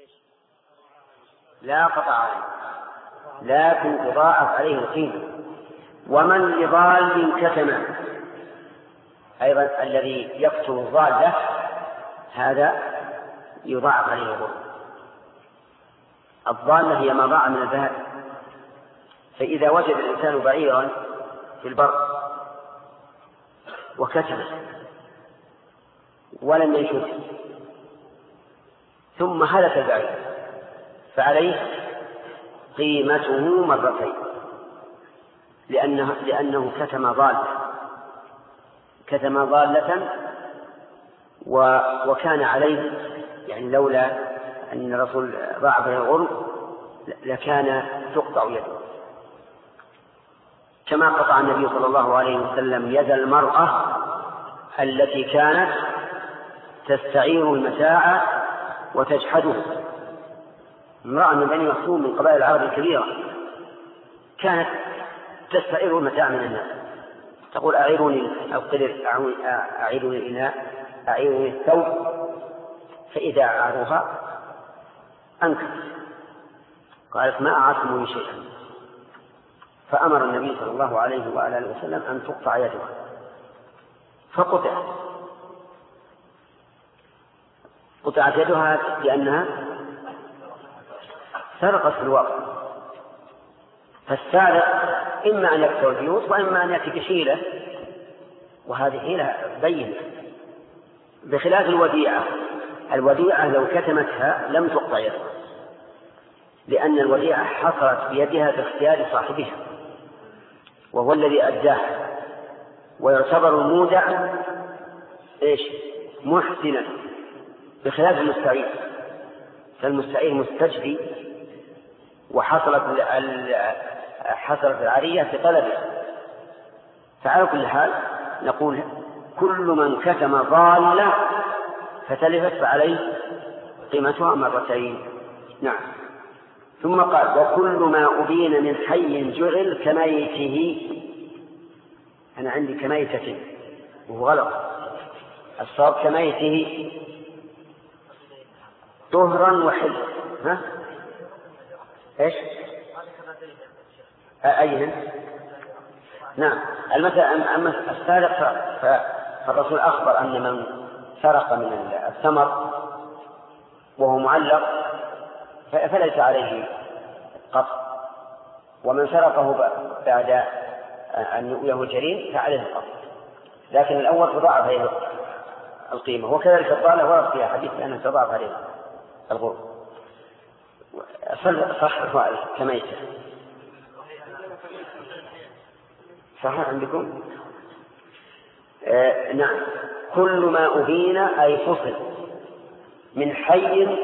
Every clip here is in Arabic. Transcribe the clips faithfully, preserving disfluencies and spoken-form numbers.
لا قطع عليه، لكن تضاعف عليه القيمة. ومن لضال كتم، أيضا الذي يقتل الضالة هذا يضاعف عليه الغرم. الضالة هي ما ضاع من الذهب، فإذا وجد الإنسان بعيرا في البر وكتمه ولم ينشد ثم هلك البعير فعليه قيمته مرتين، لأنه, لأنه كتم ضالة كتم ضالة وكان عليه، يعني لولا أن الرسول ضاعف الغرم لكان تقطع يده، كما قطع النبي صلى الله عليه وسلم يد المرأة التي كانت تستعير المتاع وتجحده. امرأة من بني مخزوم من قبائل العرب الكبيرة كانت تستعير المتاع من الناس، تقول أعيروني القدر، أعيروني الإناء، أعيروني الثوب، فإذا أعاروها أنكت قالت ما أعطمني شيئا، فأمر النبي صلى الله عليه وآله وسلم أن تقطع يدها فقطعت قطعت يدها لأنها سرقت في الواقع. فالسارق إما أن يكسر البيوت وإما أن يأتي بحيلة، وهذه حيلة بينة، بخلاف الوديعة. الوديعة لو كتمتها لم تقطع يدها، لأن الوديعة حصلت بيدها باختيار صاحبها وهو الذي أداها، ويعتبر المودع إيش محسنا بخلاف المستعير. فالمستعير مستجدي وحصلت حصلت العارية في طلبه. فعلى كل حال نقول كل من كتم ضالة فتلفت فعليه قيمتها مرتين. نعم. ثم قال وكل ما أبين من حي جعل كميته. أنا عندي كميتة وهو غلط، الصواب كميته طهرا وحل. ها ايش أيهن؟ نعم. المثل أما السارق فالرسول أخبر أن من سرق من الثمر وهو معلق فليس عليه قطع، ومن سرقه بعد أن يؤويه الجريم فعليه القطع، لكن الأول تضاعف عليه القيمة. وكذلك الضالة ورد فيها حديث أنه تضاعف عليه الغرم. صح كميته صحيح عندكم؟ آه نعم. كل ما أبين أي فصل من حي،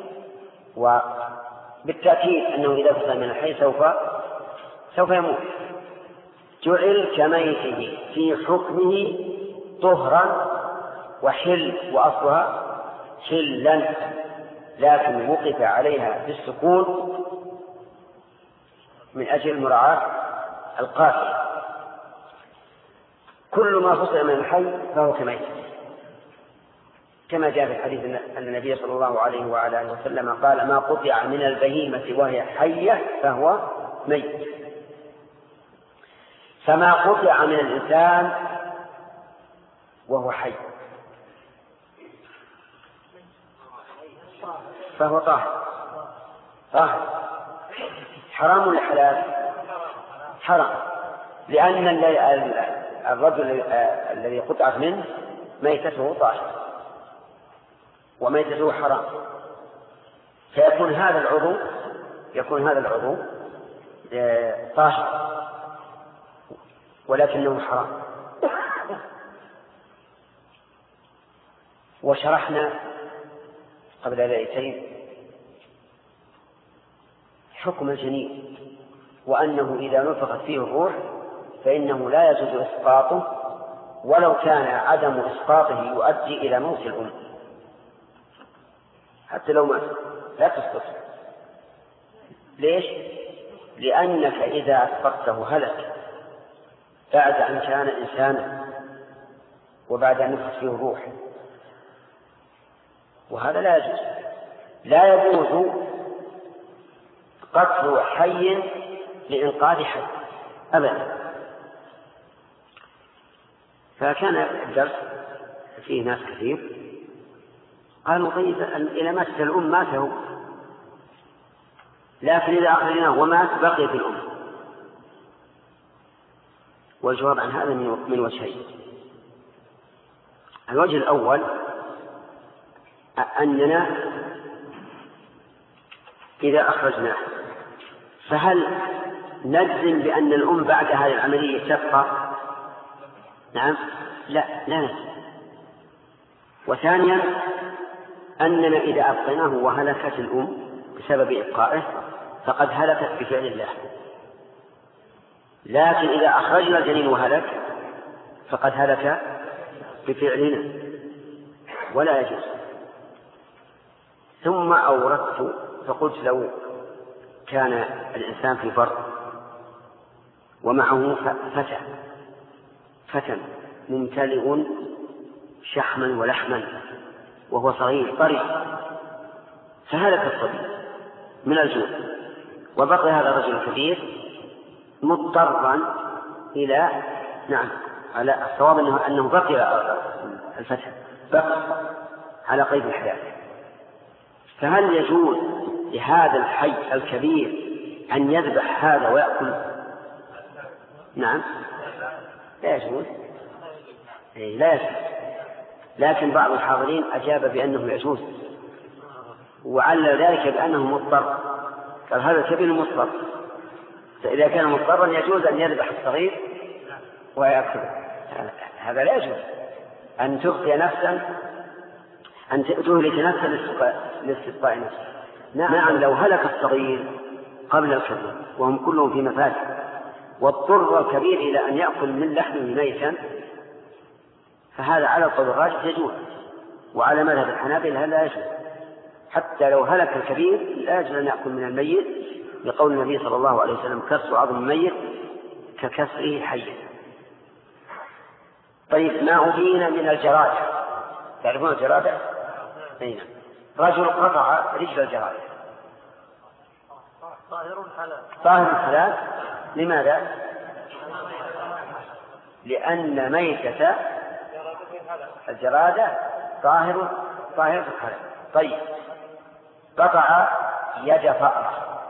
وبالتأكيد أنه إذا فصل من الحي سوف سوف يموت. جعل كميته في حكمه طهرا وحل، وأصلها حلا، لكن وقف عليها بالسكون من أجل مراعاة القافية. كل ما فصل من الحي فهو كميت، كما جاء في الحديث أن النبي صلى الله عليه وعلى آله وسلم قال ما قطع من البهيمة وهي حية فهو ميت. فما قطع من الإنسان وهو حي فهو طاهر. طاهر حرام ولا حلال؟ حرام، لأن الرجل الذي قطعت منه ميتته طاهر وميتته حرام، فيكون هذا العضو يكون هذا العضو طاهر ولكنه حرام. وشرحنا قبل ليلتين حكم الجنين، وأنه إذا نفخت فيه الروح فإنه لا يجوز إسقاطه ولو كان عدم إسقاطه يؤدي إلى موت الأم، حتى لو مات لا تسقطه. ليش؟ لأنك إذا أسقطته هلك بعد أن كان إنسانا وبعد أن نفخت فيه الروح، وهذا لا يجوز. لا يجوز قتل حي لإنقاذ حي أبدا. فكان الدرس فيه ناس كثير قالوا طيب إذا مات الأم ماته، لكن إذا أخرجناه ومات بقي في الأم. والجواب عن هذا من وجهين. الوجه الأول أننا إذا أخرجناه فهل نجزم بأن الأم بعد هذه العملية تبقى؟ نعم، لا لا نجزم. وثانيا أننا إذا أبقيناه وهلكت الأم بسبب إبقائه فقد هلكت بفعل الله، لكن إذا أخرجنا الجنين وهلك فقد هلك بفعلنا ولا يجوز. ثم أوردت فقلت لو كان الإنسان في بر ومعه فتى فتى ممتلئ شحما ولحما وهو صغير طري، فهلك الصبي من الجوع، وبقي هذا الرجل الكبير مضطرا إلى نعم على الصواب أنه, أنه بقي الفتى بقي على قيد الحياة. فهل يجوز لهذا الحي الكبير أن يذبح هذا ويأكل؟ نعم لا يجوز، لا يجوز. لكن بعض الحاضرين أجاب بأنه يجوز، وعلل ذلك بأنه مضطر، قال هذا الكبير مضطر، فإذا كان مضطرا يجوز أن يذبح الصغير ويأكله. هذا لا يجوز أن تبقي نفسا أن تهلك نفسا لاستبقاء نفسه. نعم لو هلك الصغير قبل الكبير وهم كلهم في مفاسد واضطر الكبير إلى أن يأكل من لحمه ميتا فهذا على القول الراجح يجوز، وعلى مذهب الحنابلة هذا لا يجوز. حتى لو هلك الكبير لا يجوز أن يأكل من الميت، لقول النبي صلى الله عليه وسلم كسر عظم الميت ككسره حيا. طيب ما أبين من الجرادة، تعرفون الجرادة؟ أين رجل قطع رجل الجرادة طاهر الحلال. لماذا؟ لأن ميتة الجرادة طاهر طاهر الحلال. طيب قطع يد فأرة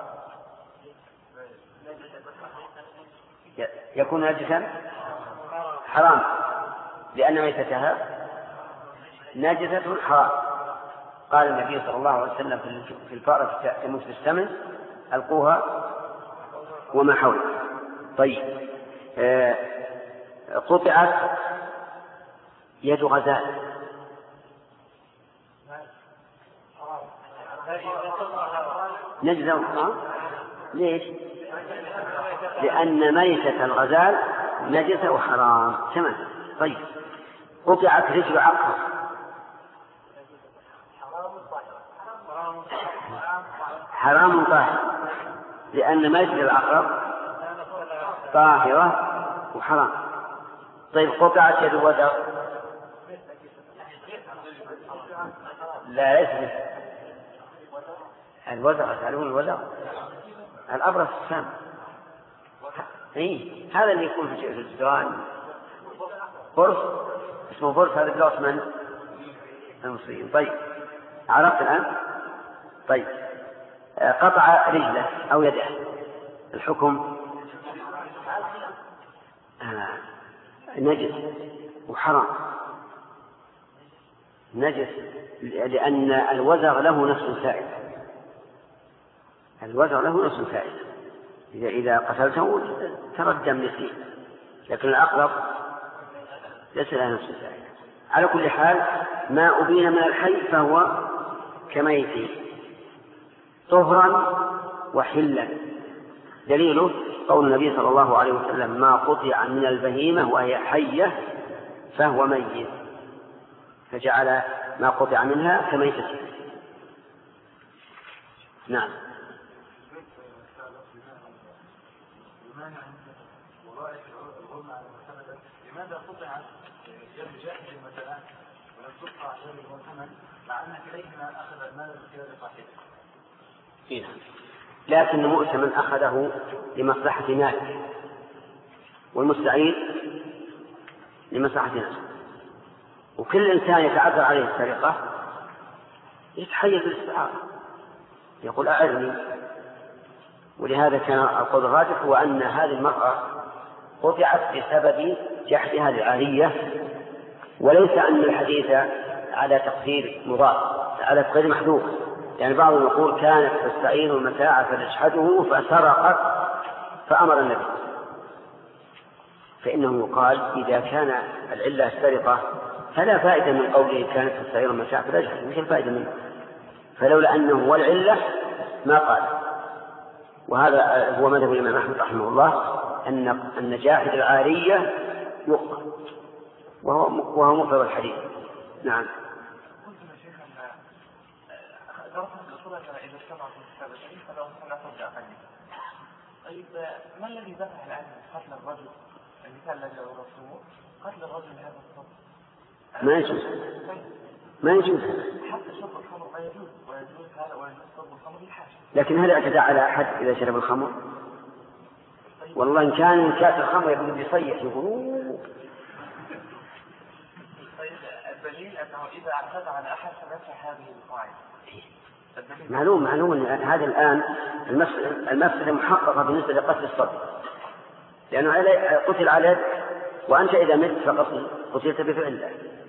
يكون نجسا حرام، لأن ميتتها نجسة حرام. قال النبي صلى الله عليه وسلم في الفأرة تموت في السمن ألقوها وما حولها. طيب آه قطعت يد غزال نجزة حرام. ليش؟ لأن ميتة الغزال نجسة وحرام تمام. طيب قطعت رجل عقرب حرام طاهر، لأن ميتة العقرب طاهرة وحرام. طيب قطعت يد وزغ لا ليس الوزغ، تعلمون الوزغ الأبرص السام، إيه هذا اللي يكون في الجدران برص اسمه برص، هذا بلوس من المصريين. طيب عرفت الآن؟ طيب قطع رجله أو يده الحكم آه. نجس وحرام. نجس لأن الوزغ له نفس سائل، الوزغ له نفس سائل، إذا إذا قتلته ترى الدم يسيل، لكن العقرب ليس له نفس سائل. على كل حال ما أبين من الحي فهو كميت طهرا وحلا. دليله قول النبي صلى الله عليه وسلم ما قطع من البهيمة وهي حية فهو ميت، فجعل ما قطع منها كميتة. نعم. لماذا قطعت يد جاهل مثلا مع أن كليهما أخذ المال بخيار صاحبه. لكن مؤتمن أخذه لمصلحة ماله والمستعير لمصلحة نفسه، وكل إنسان يتعذر عليه السرقة يتحيز الاستعارة يقول أعرني. ولهذا كان القول الراجح هو أن هذه المرأة قطعت بسبب جحدها للعارية، وليس أن الحديث على تقدير مضاد على تقدير محذوف. يعني بعضهم يقول كانت تستعين المتاع فتجحده فسرقت فأمر النبي، فإنه يقال إذا كان العلة السرقة فلا فائدة من قوله كانت تستعين المتاع فتجحده، مش الفائدة منه، فلولا أنه هو العلة ما قال. وهذا هو مذهب الإمام أحمد رحمه الله أن أن جاحد العارية يقتل، وهو وهو مفرد الحديث. نعم. طيب ما الذي دفع الآن قتل الرجل المثال الذي يرسمه قتل الرجل هذا الصوت؟ ما يجوز ما يجوز حتى شرب الخمر ما يجوز، ويجوز هذا ويجوز شرب الخمر للحاجة. لكن هل اعتدى على أحد إذا شرب الخمر؟ طيب. والله إن كان كاس الخمر يبدو يصيح يقول. طيب الدليل أنه إذا اعتدى على أحد فنفع هذه القاعدة. معلوم معلوم أن هذا الآن المفسدة محققة بالنسبة لقتل الصبي، لأنه قتل على يد، وأنت إذا مت فقتل قتلت بفعل الله.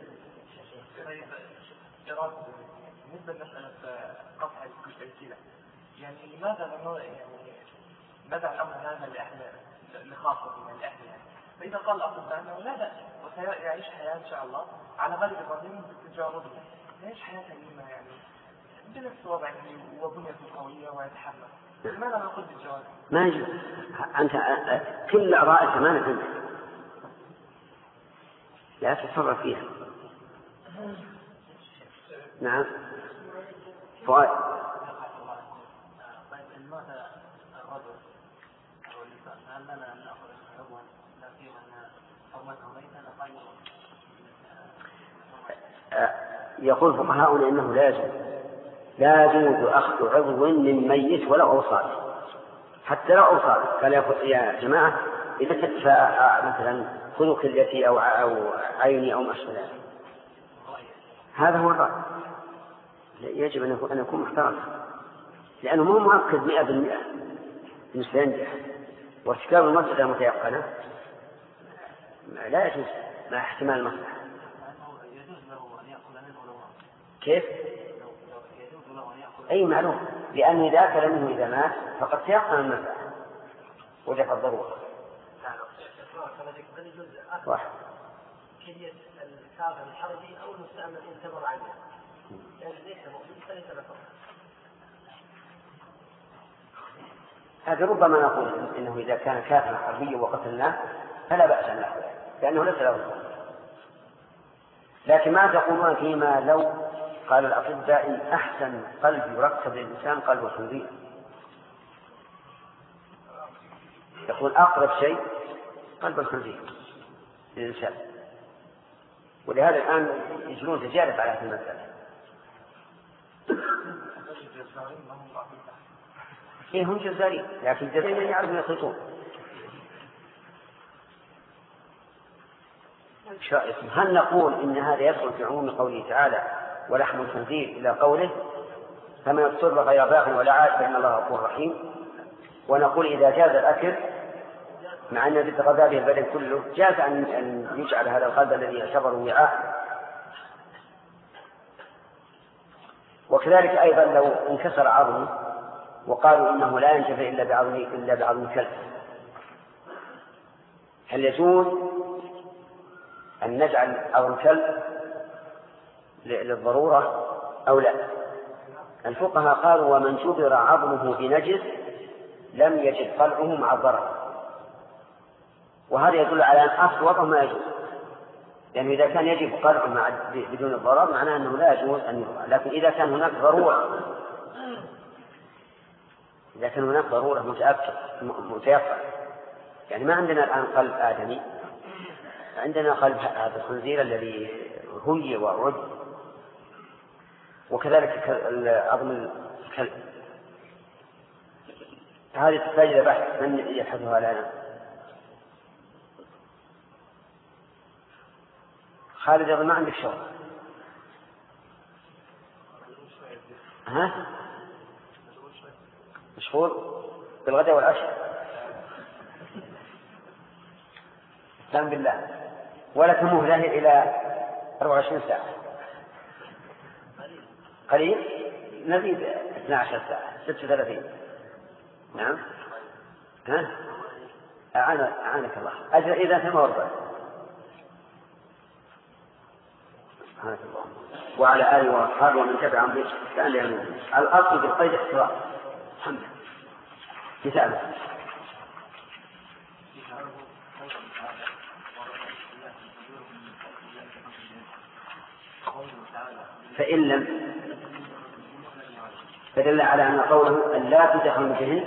بالنسبة لمسألة قطع السلسلة، يعني لماذا يعني بدأ الأمر هذا لأهل لخاصة من الأهل يعني. فإذا قال الأطباء أنه لا بأس وسيعيش حياة إن شاء الله على غالب الرجل بالتجارب، يعيش حياة سليمة يعني بنفس وضعه وبنيته قوية ويتحمل. لماذا نقول بالجواز؟ ما يجوز. أنت كل أعضاء الأمانة عندك لا تتصرف فيها. نعم. فؤاد. طيب لماذا الرجل أو النساء هل لنا أن نأخذ عضوا لا سيما أن حرمته ميتا أقل؟ يقول فقهاؤنا إنه لا يجوز لا يجوز أخذ عضو من ميت ولا أوصال، حتى لا أوصال. قال يا جماعة إذا تدفع مثلا خذوا كليتي أو أو عيني أو مشغلة، هذا هو الرأي. يجب أن يكون محترم، لأنه مو مؤكد مئة بالمئة بالنسبة ينجح، وارتكاب المفسدة متيقنة لا يجوز مع احتمال المصلحة. كيف؟ أي معلوم، لأنه إذا أكل منه إذا مات فقد تيقن المنفعة وجب الضرورة. واحد. كلية الكافر الحربي أو المستعمل ينتظر عليه، يعني ليس مؤمن فليس بكر. هذا ربما نقول إنه إذا كان كافرا حربيا وقتلناه فلا بأس أن نأخذه لأنه ليس له. لكن ما تقولون فيما لو قال الأطباء إن أحسن قلب يركب للإنسان قلب الخنزير؟ يقول أقرب شيء قلب الخنزير للإنسان، ولهذا الآن يجرون تجارب على هذه المسألة. إيه هم جزارين، لكن الجزائريين يعرفون يخلطون. هل نقول إن هذا يدخل في عموم قوله تعالى ولحم الخنزير إلى قوله فمن اضطر غير باغ ولا عاد فإن الله غفور رحيم، ونقول إذا جاز الأكل مع أن بالغذاء به البدن كله جاز أن يجعل هذا القلب الذي يعتبر وعاء. وكذلك أيضا لو انكسر عظمه وقالوا إنه لا ينتفع إلا بعظم إلا بعظم كلب، هل يجوز أن نجعل عظم كلب للضرورة أو لا؟ الفقهاء قالوا ومن جبر عظمه بنجس لم يجد قلعه مع الضرر، وهذا يدل على أن أصل وضعه ما يجوز، لأنه إذا كان يجب قلعه مع بدون الضرر معناه أنه لا يجوز أن يقع. لكن إذا كان هناك ضرورة إذا كان هناك ضرورة متأكد متيقن، يعني ما عندنا الآن قلب آدمي، عندنا قلب هذا الخنزير الذي هي وعد، وكذلك عظم الكلب. هذه تحتاج إلى بحث، من يبحثها لنا؟ خالد يظن ما عندك شغل. ها؟ مشغول بالغداء والعشاء. استعن بالله، ولا تمهله إلى أربع وعشرين ساعة. قليل، نزيد اثنتي عشرة ساعة، ستة وثلاثين. نعم. ها؟ أعانك الله. أجل إذا ثم وربع. سبحانك الله. وعلى آله وأصحابه ومن تبعهم بإحسان إلى يوم الدين. الأصل بالقيد احتراز. الحمد لله. مثال. فإن لم فدل على أن قوله أن لا تدخل بهن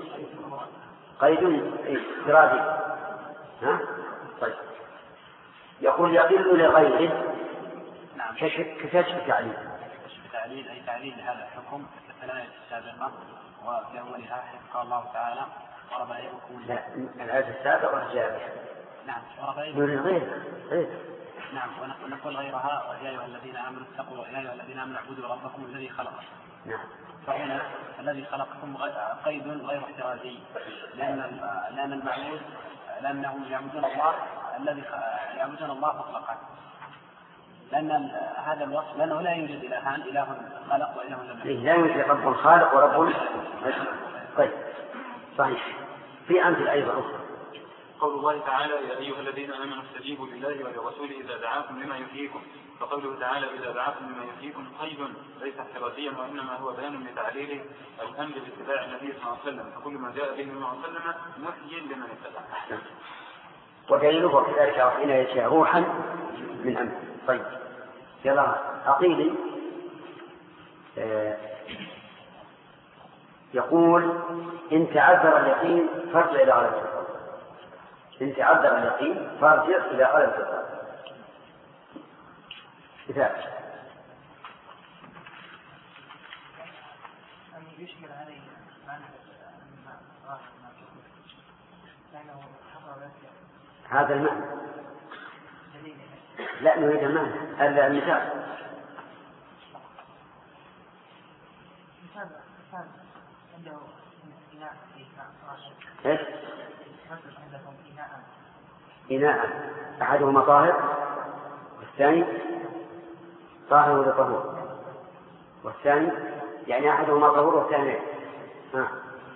قيد افتراضي. ها؟ طيب. يقول يقل لغيره. نعم. كشف تعليل. كشف تعليل أي تعليل هذا الحكم كالآية السابقة، وفي أولها قال الله تعالى وربائبكم. لا، الآية السابقة جاء بها. نعم. وربائبكم. غير غير. نعم. ونقول غيرها يا أيها الذين آمنوا اتقوا يا أيها الذين آمنوا اعبدوا ربكم الذي خلقكم. نعم. فهنا الذي خلقكم قيد غير احترازي، لأن لأن المعبود لأنهم يعبدون الله الذي يعبدون الله مطلقا، لأن هذا الوصف لأنه لا يوجد إلهان، إله خلق وإله لم يخلق. لا يوجد رب خالق ورب. طيب صحيح. في أمثلة أيضا أخرى. قول الله تعالى يا أيها الذين آمنوا استجيبوا لله ولرسوله إذا دعاكم لما يحييكم. فقوله تعالى إذا دعاكم لما يحييكم قيد ليس احترازيا، وإنما هو بيان لتعليله الأمر باتباع النبي صلى الله عليه وسلم، فكل ما جاء به النبي صلى الله عليه وسلم محيي لمن اتبعه. ودليله كذلك وحين يشاء روحا من أمر. طيب يلا عقيلي آه يقول إن تعذر اليقين فارجع إلى غلبة الظن. إن تعذر اليقين فارجع إلى غلبة الظن. مثال. أن يشمل عليه معنى لأنه حصل هذا المعنى. لا نريد المعنى. هذا المثال. مثال مثال عنده إناء فيه ماء راشد. إيش؟ مثل عندكم إناء. إناء أحدهما طاهر والثاني طاهر لطهور، والثاني يعني أحدهما طهور والثاني ها.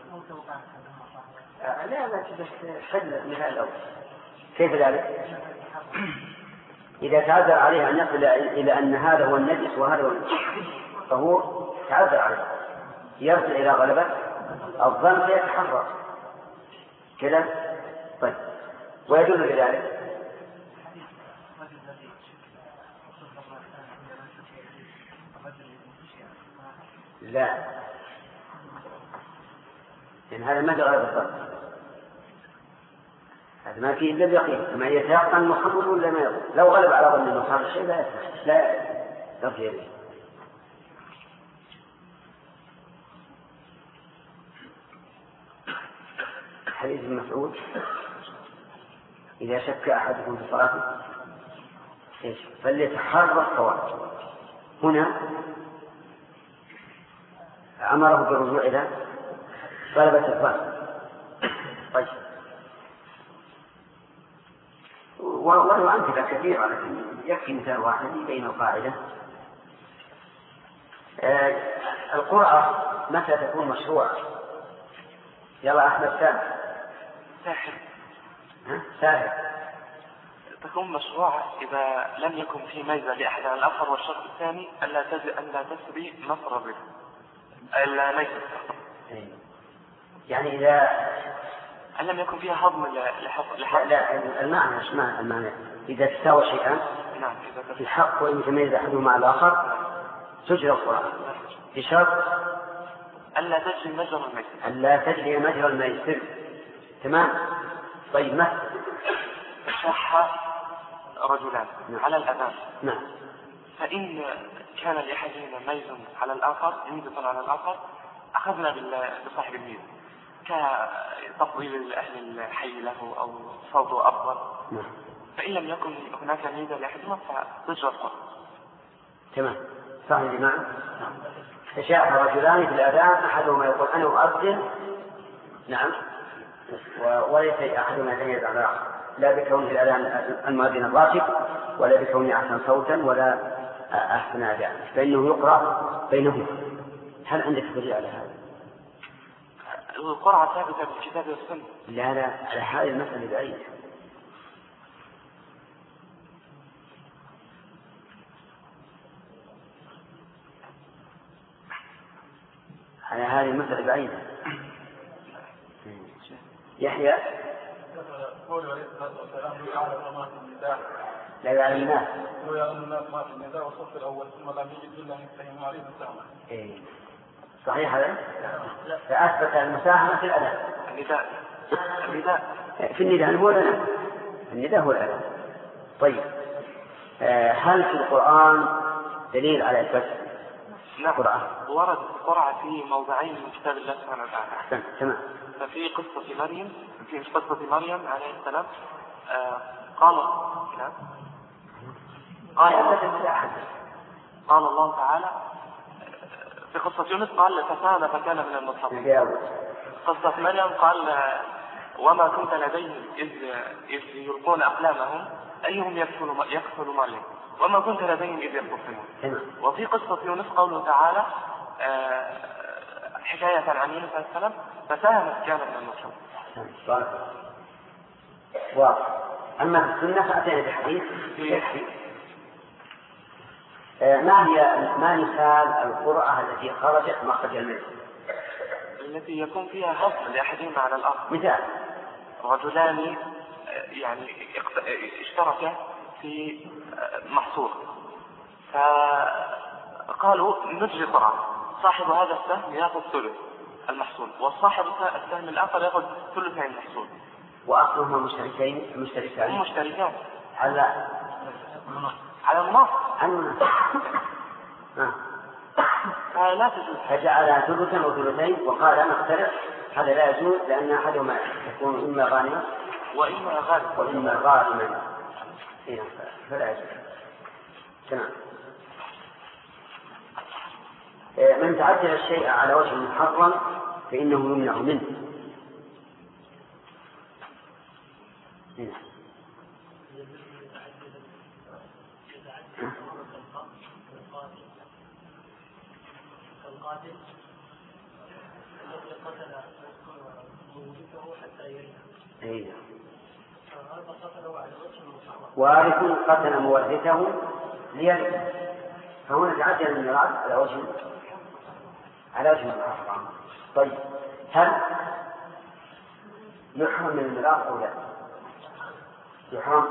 لا لا حل المثال الأول. كيف ذلك؟ إذا تعذر عليه أن يصل إلى أن هذا هو النجس وهذا هو الطهور تعذر عليه يرجع إلى غلبة الظن فيتحرر كذا. طيب ويدل لذلك لا، لأن هذا ما غلب الظن، هذا ما فيه إلا اليقين. كما يتيقن محمد ولا ما يقول. لو غلب على ظن أنه صار الشيء لا لا يرجع إليه. حديث ابن مسعود إذا شك أحدكم في صلاته إيش فليتحرى الصواب. هنا أمره بالرجوع إلى غلبة الظن. طيب والله أمثلة كثيرة لكن يكفي مثال واحد بين القاعدة. آه القرعة متى تكون مشروعة؟ يلا أحمد ساهر. ساحر. ها ساهر. تكون مشروعة إذا لم يكن في ميزة لأحد عن الآخر، والشرط الثاني ألا تجد ألا تسري نصر به ألا ميزة. يعني إذا أن لم يكن فيها هضم لحق. لا المعنى ايش معنى المعنى إذا تساوى شيئان نعم في الحق وإن يتميز أحدهما مع الآخر تجري القرعة بشرط ألا تجري مجرى الميسر. ألا تجري مجرى الميسر. تمام. طيب مثل شح رجلان نعم. على الأذان نعم فإن كان لأحدنا ميز على الآخر ميزة على الآخر أخذنا بصاحب الميزة كتفضيل أهل الحي له أو صوته أفضل. فإن لم يكن هناك ميزة لأحدنا فتجرى القرآن. تمام. صحيح يا جماعة. تشاءم رجلان في الأذان أحدهما يقول أنا أؤذن نعم وليس أحدهما يتميز عن الآخر لا بكونه الأذان المؤذن الراتب ولا بكونه أحسن صوتا ولا أحسن أداء فإنه يقرأ بينهما. هل عندك دليل على هذا؟ القرعة ثابتة بالكتاب والسنة. لا لا على هذه المسألة بعيدة. على هذه المسألة بعيدة. يحيى لا يعلم الناس لو يعلم الناس ما في النداء والصف الأول ثم لم يجد إلا أن يستهموا عليه بالسهمة. إيه صحيح هذا؟ فأثبت المساهمة في الأذان. النداء النداء في النداء هو الأذان. النداء هو الأذان. طيب هل في القرآن دليل على إثبات القرعة؟ ورد القرعة في موضعين من كتاب الله سبحانه وتعالى. تمام. ففي قصة مريم في قصة مريم عليه السلام آه قال نعم قال قال الله تعالى في قصة يونس قال فسال فكان من المضحكين. قصة مريم قال وما كنت لديهم إذ إذ يلقون أقلامهم أيهم يكفل يكفل مريم وما كنت لديهم إذ يختصمون. وفي قصة يونس قوله تعالى آه حكاية عن يونس عليه السلام فساهمت كان من المضحكين. واضح. أما في السنة فأتينا بحديث يكفي. ما هي ما مثال القرعة التي خرجت مخرج الملك؟ التي يكون فيها حظ لأحدهما على الآخر. مثال رجلان يعني اشتركا في محصول فقالوا نجري قرعة صاحب هذا السهم يأخذ ثلث المحصول والصاحب السهم الآخر يأخذ ثلثين المحصول. وأصلهما مشتركين مشتركان مشتركان على على النص عنه لا تجوز. فجعلها ثلثا وثلثين وقال أنا اقترح هذا لا يجوز لأن أحدهما يكون إما غانما وإما غانما وإما غانما فلا يجوز. تمام. من تعجل الشيء على وجه محرم فإنه يمنع منه. القاتل الذي قتل مورثه حتى يرثه هذا قتله على وجه محرم. وارث قتل مورثه ليرثه فهنا تعجل الميراث على وجه على وجه محرم. طيب هل يحرم من الميراث أو لا؟ يحرم.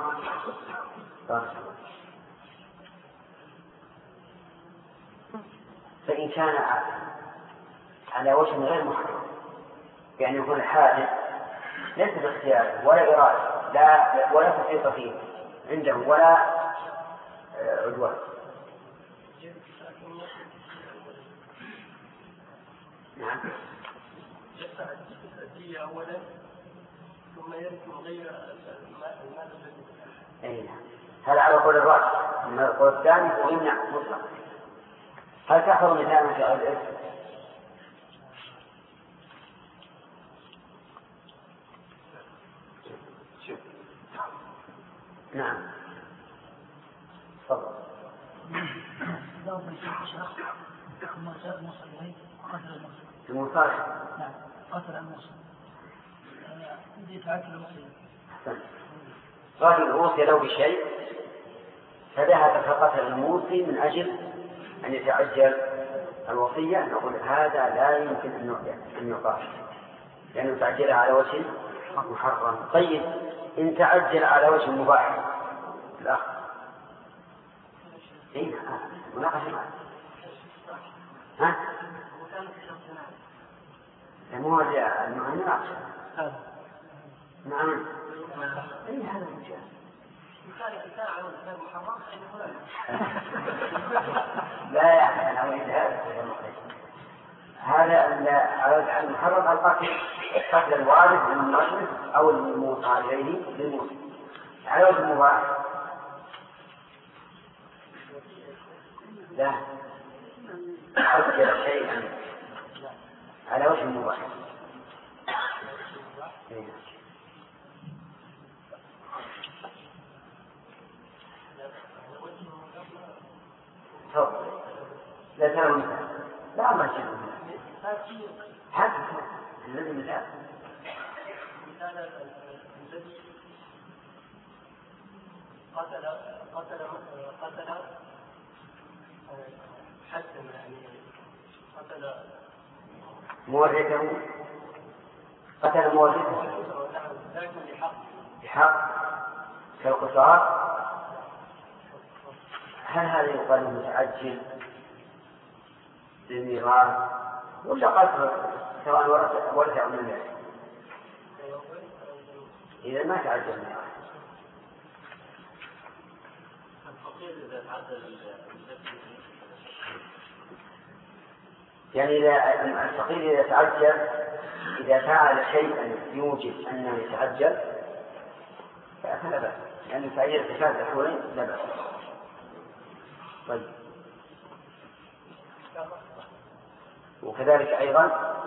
فإن كان على وجه غير محرم يعني يكون الحادث ليس باختياره ولا إرادة لا ولا تفريط فيه عنده ولا عدوان. نعم. يدفع الدية أولا ثم يرث غير المال الذي. هذا على قول الراجح. أما القول الثاني هو يمنع مطلقا. هل تحضر مثالا في غير الإرث؟ نعم. تفضل. المصالح. نعم. قتل الموصي. يتعجل الموصي. أحسن. رجل أوصي له بشيء فذهب فقتل الموصي من أجل أن يتعجل الوصية نقول هذا لا يمكن أن يقال لأنه تعجل على وجه محرم. طيب إن تعجل على وجه مباح الآخر إيه مناقشة معه ها مو المعنى نعم إيه هذا المجال لا يعني أنا أريد هذا هذا المحرم القتل قتل الوارث من المجلس أو الموصى عليه للموصى على وجه المباح. لا أذكر شيئا على وجه المباح. لا ترى لا ما شيء حتى الذي لا قتل قتل قتل حتى يعني قتل مورثه قتل مورثه بحق بحق كالقصاص. هل هذا يقال متعجل للميراث ولا قتل سواء ورث ورث أو من ذلك؟ إذا ما تعجل الميراث. يعني إذا الفقير إذا تعجل إذا فعل شيئا يوجب أنه يتعجل فلا بأس لأن تعجيل اتخاذ الحولين لا بأس. طيب وكذلك أيضا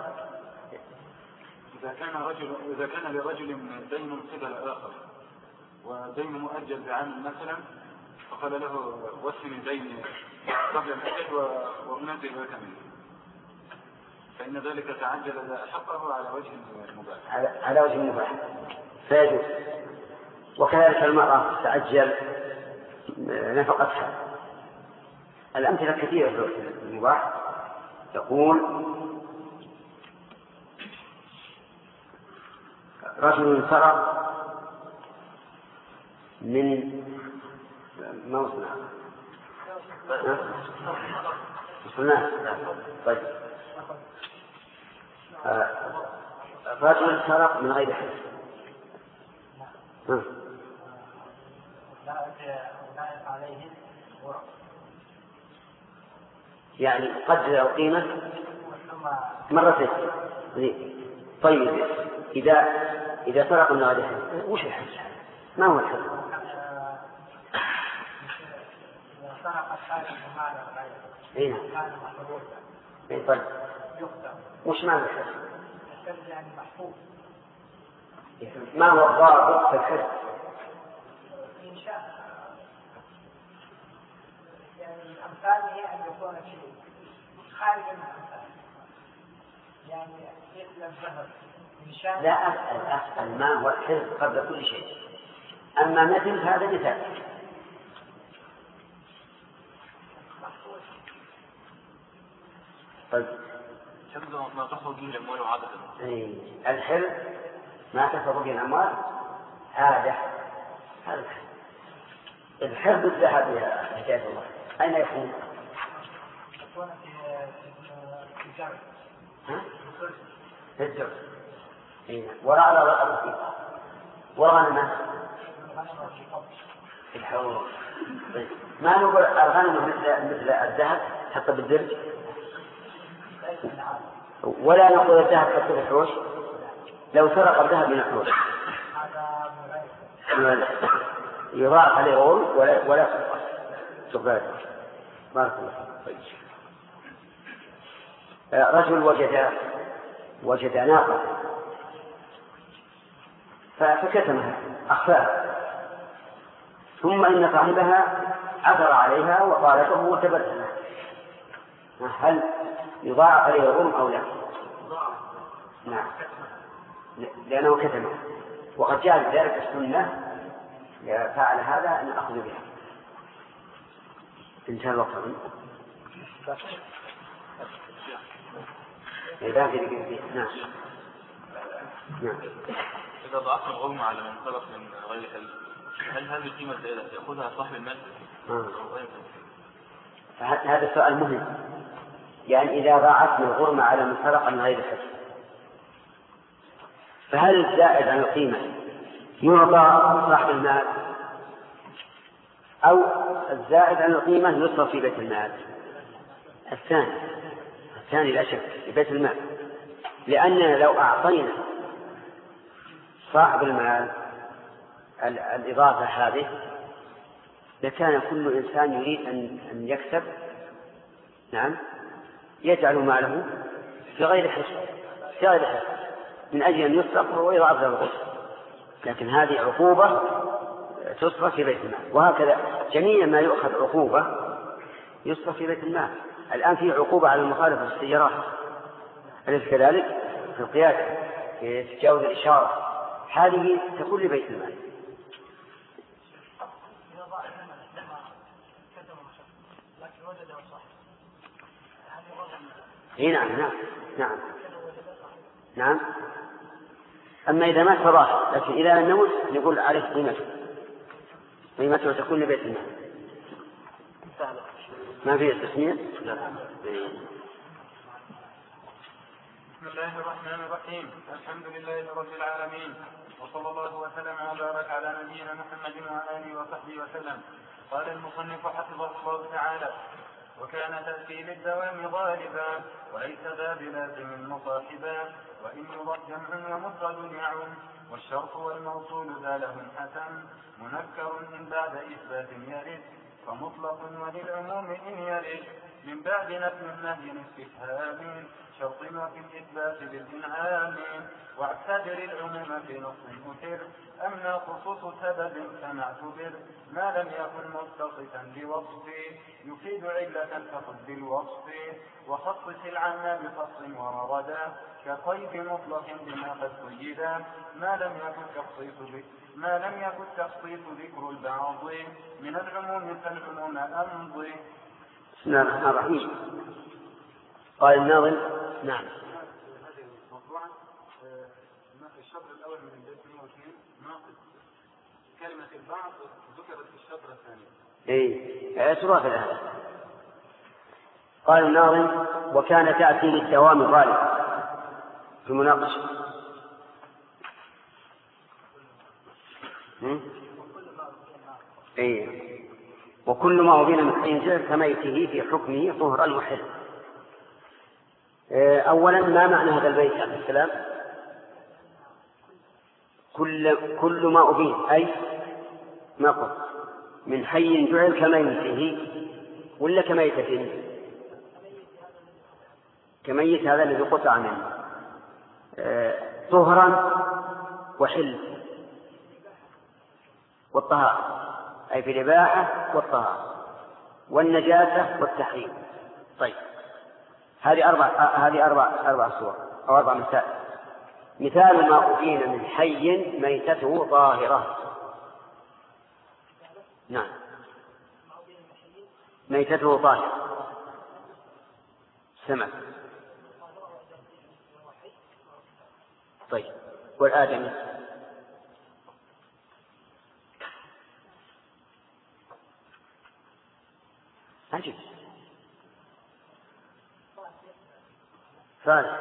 إذا كان رجل إذا كان لرجل دين قبل آخر ودين مؤجل بعام مثلا فقال له وسم الدين قبل الأجل وأنزل لك منه فإن ذلك تعجل حقه على وجه المباح على, على وجه المباح فيجوز. وكذلك المرأة تعجل نفقتها. الأمثلة كثيرة في المباح. يقول رجل سرق من موصنع مصنع طيب رجل سرق من غير حس يعني قدر القيمة مرتين. طيب إذا إذا سرق من غير حس وش الحس؟ ما هو الحس؟ سرق الحاجة بمعنى غير إيه طيب وش معنى الحس؟ الحس يعني محفوظ. ما هو الضابط في الحس؟ إن شاء يعني الأمثال هي أن يكون شيء خارج من الأمثال يعني مثل الذهب. لا أسأل أسأل ما هو الحس قبل كل شيء. أما مثل هذا مثال. طيب ما تحفظ به الأموال وعادة الحل ما تحفظ به الأموال هذا هذا الحل بالذهب يا حجاج الله أين يكون؟ يكون في الجرد. ها؟ في الجرد. وراء الرصيف والغنم في الحوض. ما نقول الغنم مثل مثل الذهب حتى بالدرج ولا نقول الذهب حتى بالحوش. لو سرق الذهب من الحوش يضاعف عليه غول ولا ولا سقاط. بارك الله فيك. رجل وجد وجد ناقة فكتمها أخفاها ثم إن صاحبها عثر عليها وطالته وتبسم. هل يضاعف عليه الغرم أو لا؟ نعم لأنه كتمه وقد جاء ذلك السنة فعل هذا أن أخذ بها. انتهى الوقت. إذا في نعم نعم إذا ضعف الغرم على من سرق من غير حل هل هذه القيمة الزائدة يأخذها صاحب المال؟ آه. هذا السؤال مهم. يعني إذا ضاعفنا الغرم على من سرق من غير حل فهل الزائد عن القيمة يعطى صاحب المال أو الزائد عن القيمة يصرف في بيت المال. الثاني الثاني لا شك في بيت المال، لأننا لو أعطينا صاحب المال الإضافة هذه لكان كل إنسان يريد أن يكسب نعم يجعل ماله في غير حساب في غير حساب من أجل أن يصرف ويضاعف له الغسل، لكن هذه عقوبة تصرف في بيت المال. وهكذا جميع ما يؤخذ عقوبة يصرف في بيت المال. الآن في عقوبة على المخالفة في السيارات، أليس كذلك؟ في القيادة، في تجاوز الإشارة، هذه تكون لبيت المال. اي نعم نعم نعم نعم. أما إذا مات فراح، لكن إذا لم يمت نقول عليه قيمته قيمته تكون لبيت المال. ما فيه تسمية. بسم الله الرحمن الرحيم. الحمد لله رب العالمين، وصلى الله وسلم وبارك على نبينا محمد وعلى آله وصحبه وسلم. قال المصنف حفظه الله تعالى: وكان تأتي للدوام غالبا وليس ذا بلازم مصاحبا، وإن يضع جمع ومفرد يعم، والشرط والموصول ذا لهم حسن، منكر إن بعد إثبات يرد، فمطلق وللعموم إن يرد، من بعد نفي النهي استفهام، شرط وفي الإثبات بالإنعام، واعتبر العموم في نص أثر، أما خصوص سبب فما اعتبر، ما لم يكن متصفا بوصف، يفيد علة فخذ بالوصف، وخصص العام بخص وردا، كقيد مطلق بما قد قيدا، ما لم يكن تخصيص ما لم يكن تخصيص ذكر البعض، من العموم فالعموم أمضي. بسم الله الرحمن الرحيم. قال الناظم: نعم. هذه الموضوع الشطر الأول من البيت مئة واثنين ناقص كلمة البعض ذكرت في الشطر الثاني. إيه اعتراف هذا. قال الناظم: وكان تأتي للدوام غالب في المناقشة. إيه وكل ما أبين من حين كميته في حكمه طهرا وحل. أولا ما معنى هذا البيت عليه السلام؟ كل, كل ما أبين أي ما قلت من حي جعل كميته ولا كميتة؟ كميت هذا الذي قطع منه طهرا وحل والطهارة، أي في الإباحة والطهارة والنجاسة والتحريم. طيب هذه أربع هذه أربع أربع صور أو أربع مثال. مثال ما أبين من حي ميتته ظاهرة. نعم ميتته ظاهرة سمك. طيب والآدمي؟ عجيب صالح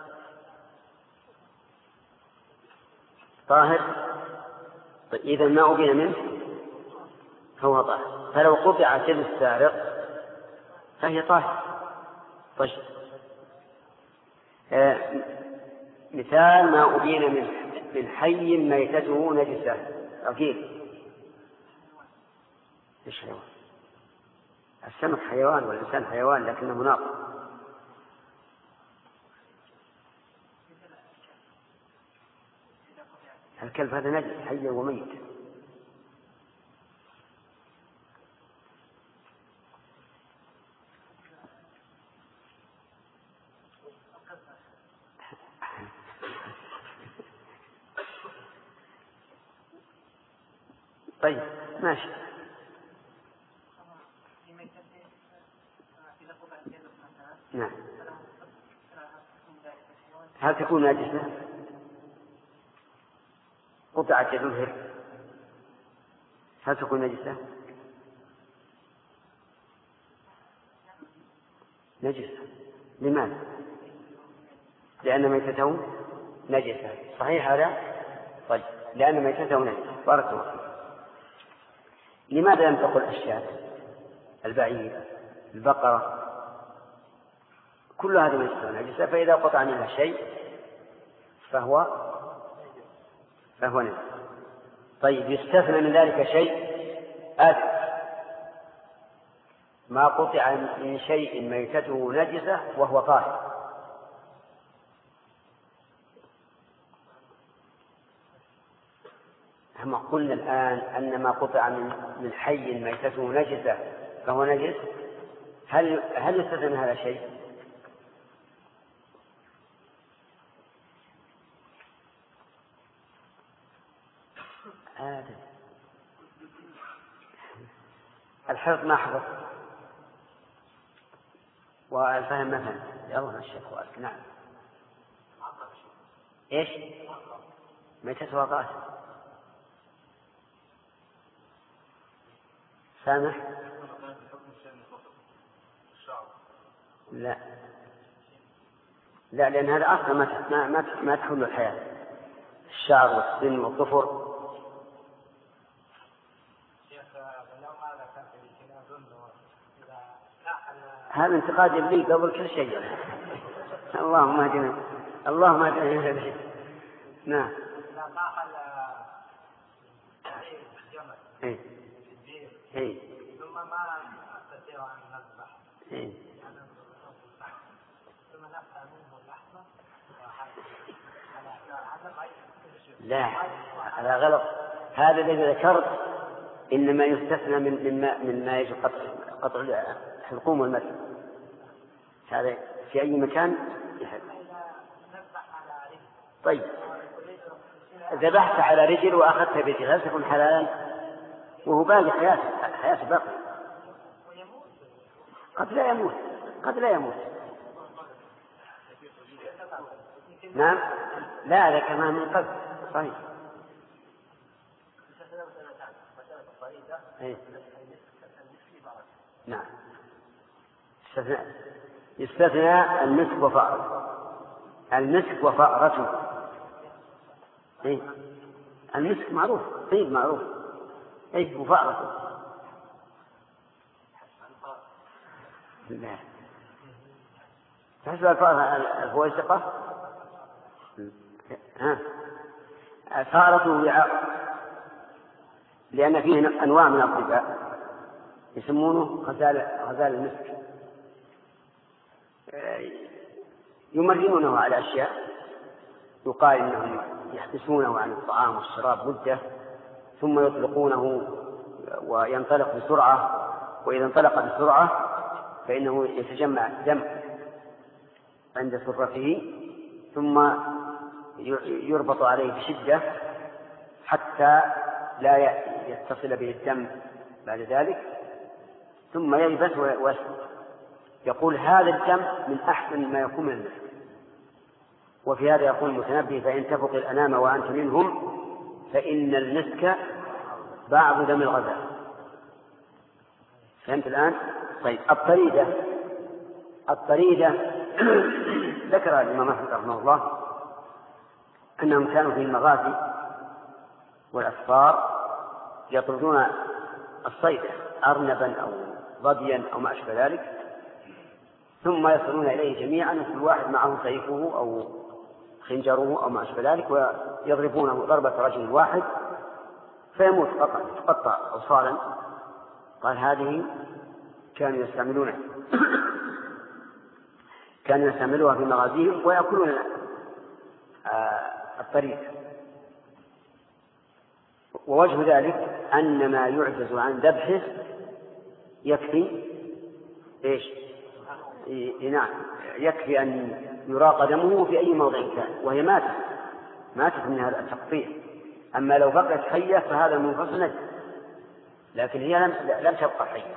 طاهر. طيب إذا ما أبين منه هو طاهر، فلو قطعت يد السارق فهي طاهر. طيب آه مثال ما أبين من من حي ميتته نجسة أكيد. إيش حيوان؟ السمك حيوان والإنسان حيوان لكنه ناقص. الكلب هذا نجس حي وميت. طيب ماشي. نعم هل تكون نجسة؟ قطعت يد الهر هل تكون نجسة؟ نجسة. لماذا؟ لأن ميتته نجسة. صحيح هذا؟ طيب لأن ميتته نجسة. بارك الله. لماذا لم تقل الشاة البعير البقرة؟ كل هذه من النجسة، فإذا قطع منها شيء فهو فهو نجس. طيب يستثنى من ذلك شيء آدم، ما قطع من شيء ميتته نجسة وهو طاهر. هم قلنا الآن أن ما قطع من حي ميتته نجسة فهو نجس، هل هل يستثنى من هذا شيء؟ آدم الحفظ ما حفظ والفهم ما فهم. يلا الشيخ وارك. نعم. ايش ميتة وقات سامح؟ لا لا لأن هذا أصلا ما ما ما تحل الحياة، الشعر والسن والظفر. هذا انتقاد لي قبل كل شيء. اللهم اهدنا اللهم اهدنا الى نعم. اي اي ثم ما نستطيع ان نذبح اي ثم نقطع منه اللحمه. لا هذا غلط. هذا الذي ذكرت انما يستثنى من مما مما يجب قطع قطع الحلقوم والمثل. هذا في أي مكان يحب. طيب ذبحت على رجل وأخذت برجل هل تكون حلالا وهو باقي حياته حياته باقي؟ قد لا يموت قد لا يموت. نعم لا هذا كمان من قبل صحيح. إيه؟ نعم يستثنى يستثنى المسك وفأرة. المسك وفأرته. إيه؟ المسك معروف طيب معروف. إيه وفأرته لا تحسب الفأرة الفويسقة. ها فأرته وعاء لأن فيه أنواع من الطباع يسمونه غزال غزال المسك، يمرنونه على أشياء يقال إنهم يحبسونه عن الطعام والشراب مدة ثم يطلقونه وينطلق بسرعة، وإذا انطلق بسرعة فإنه يتجمع دم عند سرته ثم يربط عليه بشدة حتى لا يتصل به الدم بعد ذلك ثم يلبس ويسقط. يقول هذا الدم من أحسن ما يكون من المسك. وفي هذا يقول المتنبي فإن تفق الأنام وأنت منهم فإن المسك بعض دم الغزال. فهمت الآن؟ طيب الطريدة الطريدة ذكر الإمام أحمد رحمه الله أنهم كانوا في المغازي والأسفار يطردون الصيد أرنبا أو ظبيا أو ما أشبه ذلك ثم يصلون إليه جميعا وكل واحد معه سيفه أو خنجره أو ما أشبه ذلك ويضربونه ضربة رجل واحد فيموت تقطع أوصالا. قال هذه كانوا يستعملونها كانوا يستعملوها في مغازيهم ويأكلون الطريق. ووجه ذلك أن ما يعجز عن ذبحه يكفي إيش؟ نعم يكفي أن يراق دمه في أي موضع كان وهي ماتت ماتت من هذا التقطيع. أما لو بقيت حية فهذا منفصل نجس لكن هي لم, لم تبقى حية.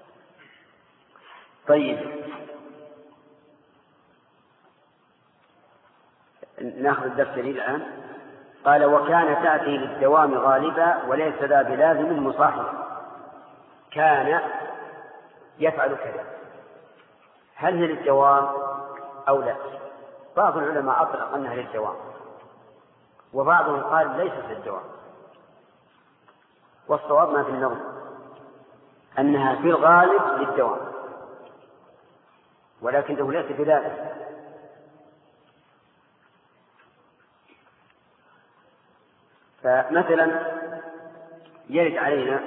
طيب نأخذ الدرس الآن. قال وكان تأتي للدوام غالبا وليس ذا بلازم مصاحب. كان يفعل كذا هل هي للدوام أو لا؟ بعض العلماء أطلق أنها للدوام وبعضهم قال ليست للدوام والصواب ما في النظر أنها في الغالب للدوام، ولكنه ليس بذلك. فمثلا يرد علينا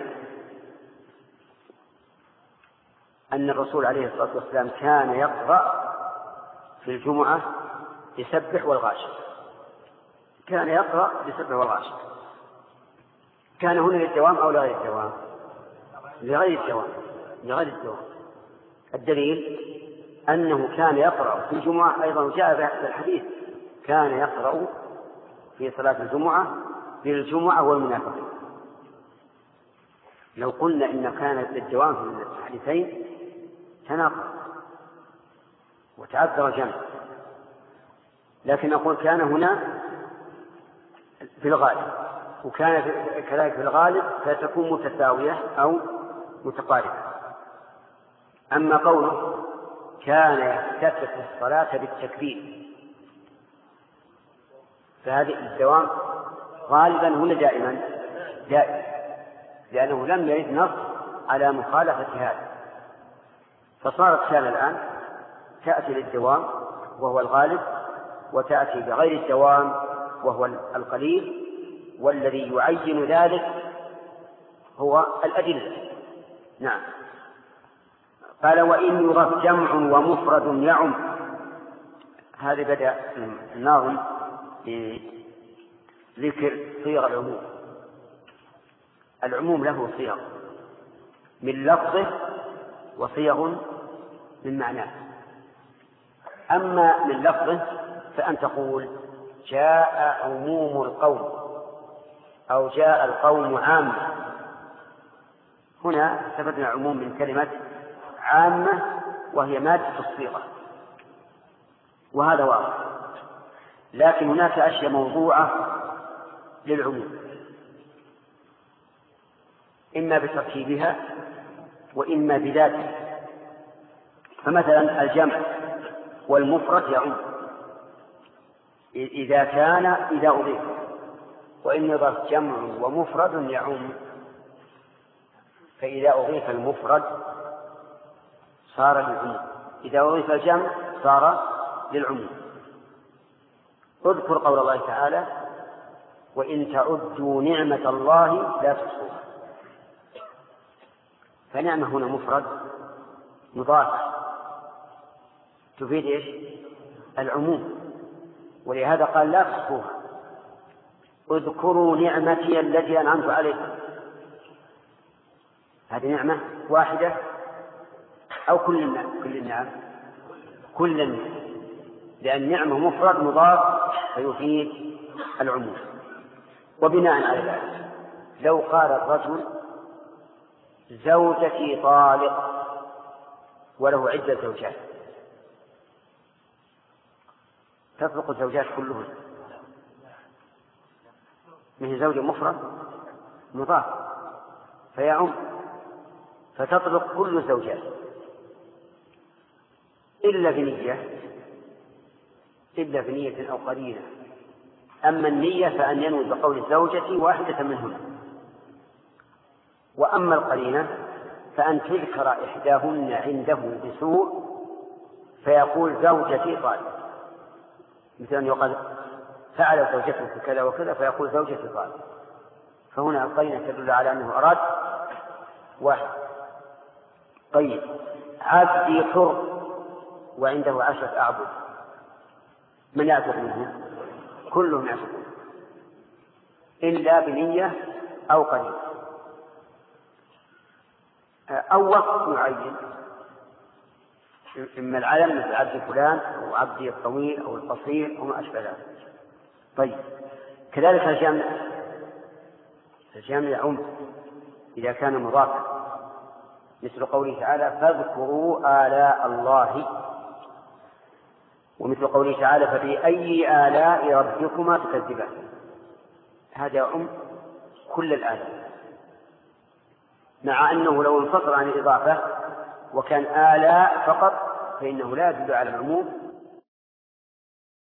أن الرسول عليه الصلاة والسلام كان يقرأ في الجمعة يسبح والغاشي، كان يقرأ يسبح والغاشي. كان هنا للدوام أو لغير الدوام؟ لغير الدوام، لغير الدوام. الدليل أنه كان يقرأ في الجمعة، أيضا جاء في الحديث كان يقرأ في صلاة الجمعة بالجمعة والمنافقين. لو قلنا إن كان للدوام في الحديثين تناقض وتعذر الجمع، لكن نقول كان هنا في الغالب، وكان كذلك في الغالب فتكون متساوية أو متقاربة. أما قوله كان يفتتح الصلاة بالتكبير فهذه الدوام غالبا هنا دائما دائما، لأنه لم يرد نص على مخالفة هذا، فصارت كان الآن تأتي للدوام وهو الغالب، وتأتي بغير الدوام وهو القليل، والذي يعين ذلك هو الأدلة. نعم. قال وإن يغف جمع ومفرد يعم. هذا بدأ الناظم بذكر صيغ العموم. العموم له صيغ من لفظه وصيغ من معناه. أما من لفظه فأن تقول جاء عموم القوم أو جاء القوم عامة. هنا استفدنا عموم من كلمة عامة وهي مادة الصيغة، وهذا واضح. لكن هناك أشياء موضوعة للعموم، إما بتركيبها وإما بذاتها. فمثلا الجمع والمفرد يعم إذا كان إذا أضيف، وإن يضاف جمع ومفرد يعم، فإذا أضيف المفرد صار للعموم، إذا أضيف الجمع صار للعموم. اذكر قول الله تعالى وإن تعدوا نعمة الله لا تحصوها. فنعمة هنا مفرد مضاف تفيد إيش؟ العموم، ولهذا قال لا تحصوها. اذكروا نعمتي التي أنعمت عليكم. هذه نعمة واحدة أو كل كل النعم؟ كل النعم، لأن نعمة مفرد مضاف فيفيد العموم. وبناء على ذلك لو قال الرجل زوجتي طالق وله عدة زوجات، تطلق الزوجات كلهن، من زوج مفرد مضاف فيعم، فتطلق كل الزوجات إلا بنية إلا بنية أو قرينة. أما النية فأن ينوي بقول الزوجة واحدة منهن، وأما القرينة فأن تذكر إحداهن عنده بسوء فيقول زوجتي طالق، مثل أن يقال فعل زوجته كذا وكذا فيقول زوجتي طالق. فهنا القرينة تدل على أنه أراد واحد. طيب عبدي حر وعنده عشرة أعبد، من يعتق منهم؟ كلهم يعتقون إلا بنية أو قليل أو وقت معين، إما العلم مثل عبد فلان أو عبدي الطويل أو القصير أو ما أشبه ذلك. طيب كذلك الجمع، الجمع يعم إذا كان مضافا، مثل قوله تعالى فاذكروا آلاء الله، ومثل قوله تعالى فبأي آلاء ربكما تكذبان. هذا يعم كل الآلاء، مع أنه لو انفصل عن الإضافة وكان آلاء فقط فإنه لا يدل على العموم